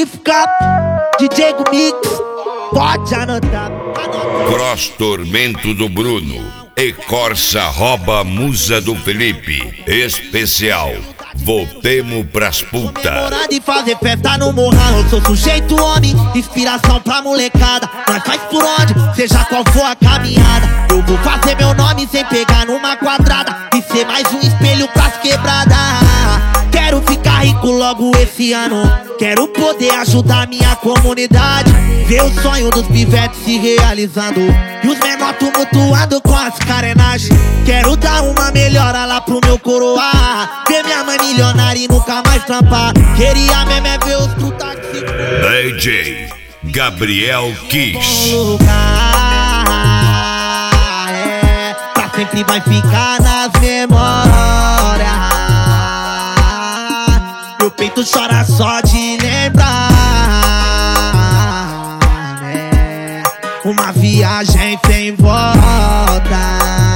retificar. DJ Mix, pode anotar. Cross Tormento do Bruno e Corsa rouba a musa do Felipe. Especial, voltemos pras putas. Comemorando e fazer festa no morrão. Eu sou sujeito homem, inspiração pra molecada. Nós faz por onde, seja qual for a caminhada. Eu vou fazer meu nome sem pegar numa quadrada e ser mais um espelho pras quebradas. Quero ficar rico logo esse ano. Quero poder ajudar minha comunidade. Ver o sonho dos pivetes se realizando e os menor tumultuando com as carenagens. Quero dar uma melhora lá pro meu coroa. Ver minha mãe milionária e nunca mais trampar. Queria mesmo é ver os truta que se DJ Gabriel Kiss. Pra sempre vai ficar nas memórias. Meu peito chora só de lembrar, né? Uma viagem sem volta.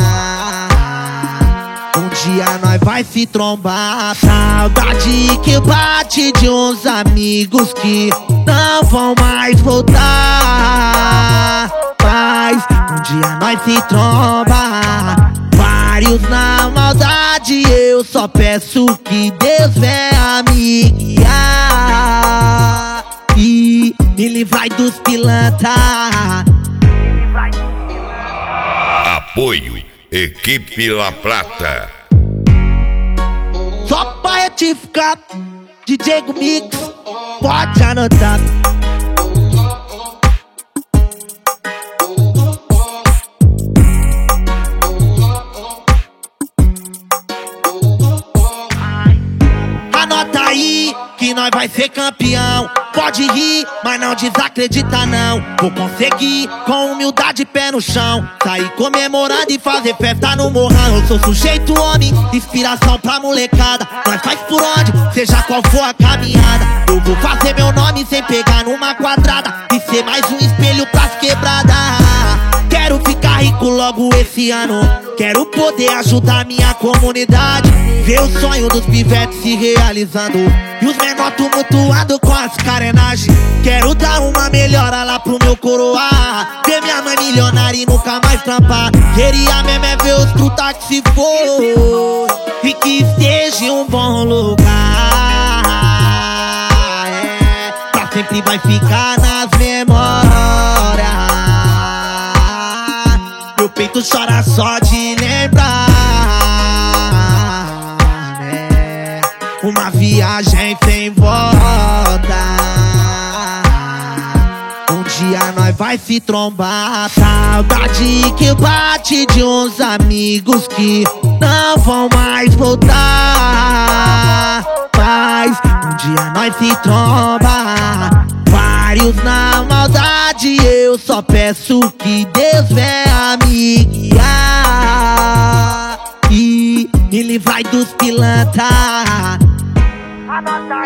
Um dia nós vai se trombar. Saudade que bate de uns amigos que não vão mais voltar. Mas um dia nós se tromba. Vários na maldade, eu só peço que Deus venha me guiar e me livrar dos pilantra. Apoio Equipe La Plata. Só pra retificar, DJ Mix, pode anotar. Anota aí que nós vai ser campeão. Pode rir, mas não desacredita não. Vou conseguir com humildade, pé no chão. Sair comemorando e fazer festa no morrão. Eu sou sujeito homem, inspiração pra molecada. Nós faz por onde, seja qual for a caminhada. Eu vou fazer meu nome sem pegar numa quadrada e ser mais um espelho pras quebradas. Quero ficar rico logo esse ano. Quero poder ajudar minha comunidade. Ver o sonho dos pivetes se realizando e os menor tumultuando com as carenagens. Quero dar uma melhora lá pro meu coroa. Ver minha mãe milionária e nunca mais trampar. Queria mesmo é ver os truta que se for e que esteja em um bom lugar. Pra sempre vai ficar nas memórias. Meu peito chora só de lembrar, né? Uma viagem sem volta. Um dia nós vai se trombar. Saudade que bate de uns amigos que não vão mais voltar. Mas um dia nós se tromba. Vários na maldade, eu só peço que Deus venha me guiar e me livrar dos pilantra.